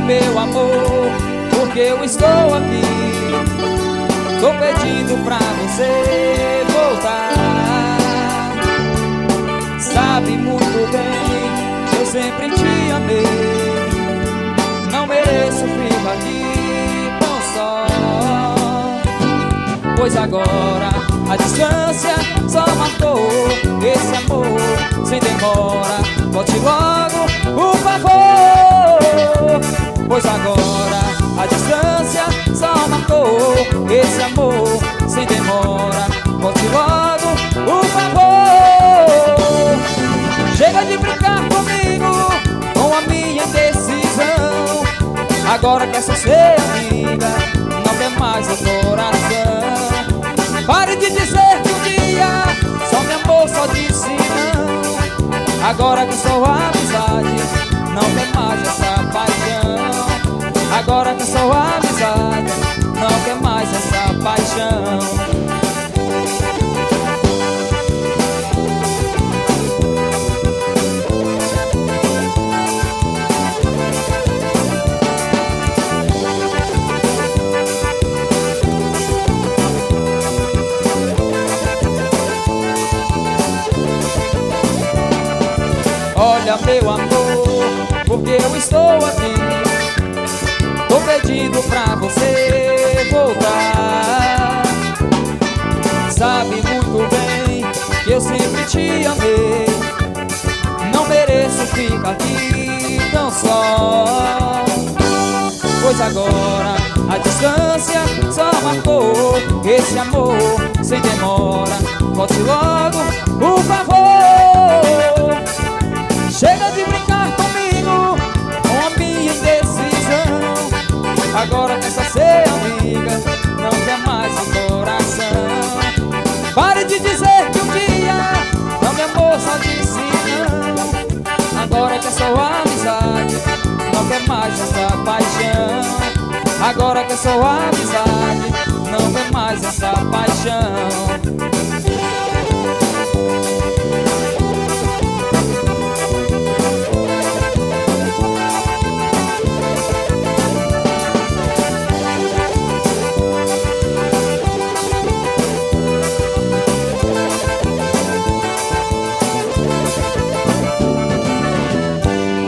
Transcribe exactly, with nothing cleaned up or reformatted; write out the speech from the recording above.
meu amor, porque eu estou aqui. Tô pedindo pra você voltar. Sabe muito bem que eu sempre te amei. Não mereço ficar aqui tão só, pois agora a distância só matou esse amor. Sem demora, volte logo, por favor. Pois agora a distância só matou esse amor. Sem demora, volte logo, por favor. Chega de brincar comigo, com a minha indecisão. Agora quer só ser amiga, não quer mais o coração. Pare de dizer que um dia só me amou, só disse não. Agora que sou amizade, não quer mais essa paixão. Agora que sou amizade, não quer mais essa paixão. Olha, meu amor, porque eu estou aqui. Tô pedindo pra você voltar. Sabe muito bem que eu sempre te amei. Não mereço ficar aqui tão só, pois agora a distância só marcou esse amor. Sem demora, volte logo, por favor. Chega de brincar comigo, com a minha indecisão. Agora quer só ser amiga, não quer mais o coração. Pare de dizer que um dia não me amou, só disse não. Agora quer só amizade, não quer mais essa paixão. Agora quer só amizade, não quer mais essa paixão.